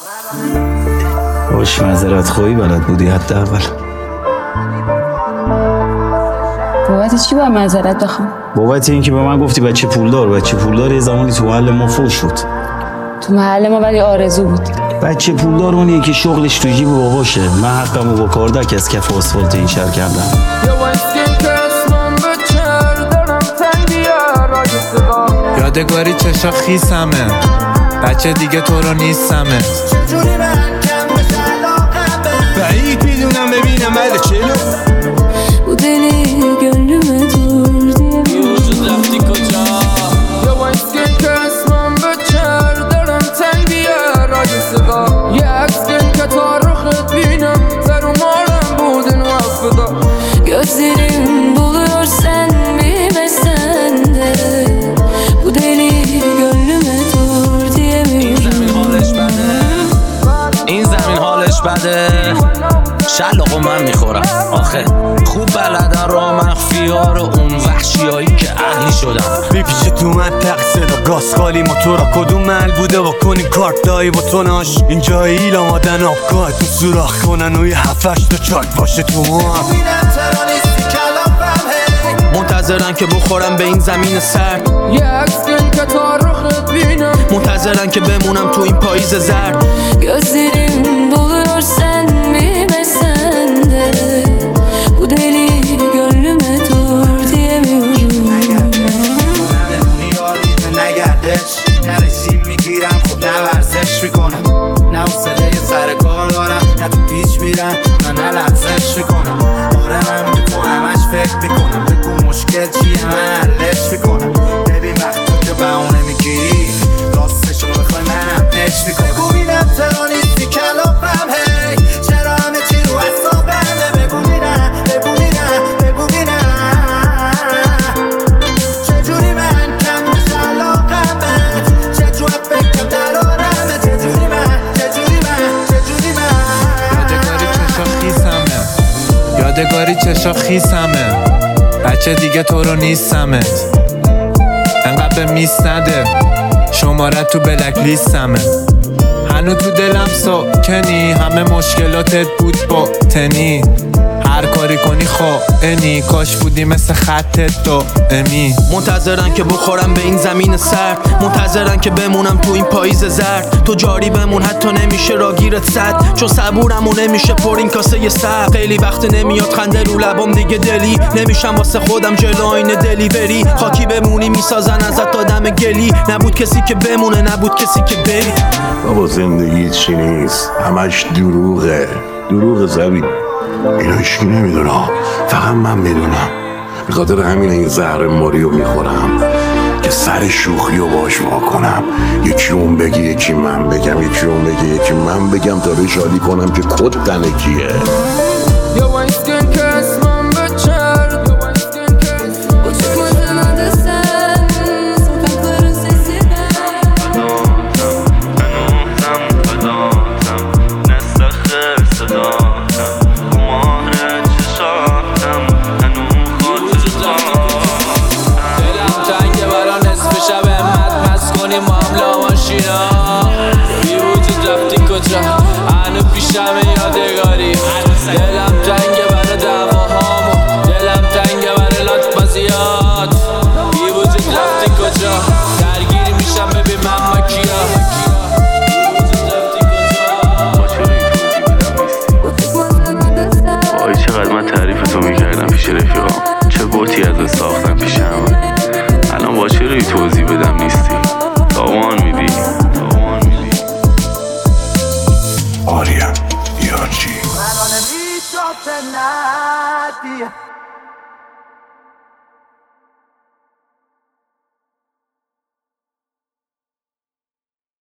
باش معذرت خواهی بلد بودی حداقل. بابت چی باید معذرت بخوام؟ بابت اینکه به من گفتی بچه پولدار یه زمانی تو محل ما فوش شد. تو محل ما ولی آرزو بود. بچه پولدار اونیه که شغلش تو جیب باباشه. من حقمو با کاردک از کف آسفالت این شهر کردم. یادگاری چشا خیسمه، بچه دیگه تو رو نیستمه. بعید میدونم ببینم بله چلو Bu deli gönlüme dur diye وجود رفتی کجا؟ یا وایسکن که اسمم بچر دارم تنگ بیارای صدا یه عکسکن که تا رخت بینم زر و مارم بودن وفدا Gözlerim buluyor sen bilmesen de Bu deli gönlüme dur diyemiyorum این زمین حالش بده شلقو من میخورم آخه خوب بلدن را مخفی ها رو اون وحشی هایی که اهلی شدم میپیچه تو منطق صدا گاز خالی موتورا کدوم مل بوده با کنی کارت دایی با توناش اینجا ایل آمادن آبگاه تو سوراخ کنن و یه هفتش تا چاک باشه تو ما منتظرن که بخورم به این زمین سرد یه عکسکن که تا رخت بینم منتظرن که بمونم تو این پاییز زرد Gözlerim buluyor sen bilmesen de Bu deli gönlüme dur diyemiyorum نگردش نرسیم میگیرم خب نه ورزش میکنم نه حوصله سر کار دارم نه تو پیچ میرم نه لحظش میکنم آره من به تو همش فکر میکنم بگو مشکل چیه من حلش میکنم ببین وقتی که بهونه میگیری راستشو بخوای منم پش میکنم بگو بینم چرا نیستی کلافم هی چرا همه چی رو حسابمه بگو بینم بگو بینم بگو بینم چجوری من کم میشه علاقمت چجور فکر درارمه چجوری من یادگاری چشا خیسمه بچه دیگه تو رو نیستمه انقدر به میس نده شماره تو بلک لیستمه هنو تو دلم ساکنی همه مشکلاتت بود با تنی هر کاری کنی خائنی کاش بودی مثل خطت دائمی منتظرن که بخورم به این زمین سرد منتظرن که بمونم تو این پاییز زرد تو جاری بمون حتی نمیشه راگیرت صد چون صبورم و نمیشه پر این کاسه سر خیلی وقت نمیاد خنده رو لبام دیگه دلی نمیشم واسه خودم جلو آینه دلیوری خاکی بمونی میسازن ازت آدم گلی نبود کسی که بمونه نبود کسی که بری بابا زندگی چی نیست همش دروغه دروغ زبی اینو هیچکی نمیدونه فقط من میدونم به خاطر همین این زهر ماریو میخورم که سر شوخی رو باش واکنم یکی اون بگی یکی من بگم یکی اون بگی یکی من بگم تا به شادی کنم که کد تنکیه یا وایسکن که اسمم بچر Uçmadın adı sen Sokakların sesi ben بی وجود رفتی کجا هنو پیشم یادگاری دلم تنگه برای دعواهامو دلم تنگه برای لطمزیات بی وجود رفتی کجا درگیری میشم ببین من مکیا وای چقدر من تعریف تو میکردم پیش رفیقام چه بوتی از ساختم پیش همه الان با چه روی توضیح بدم نیستی تاوان میدی آریم یارچی من آنه بیشتر نادیه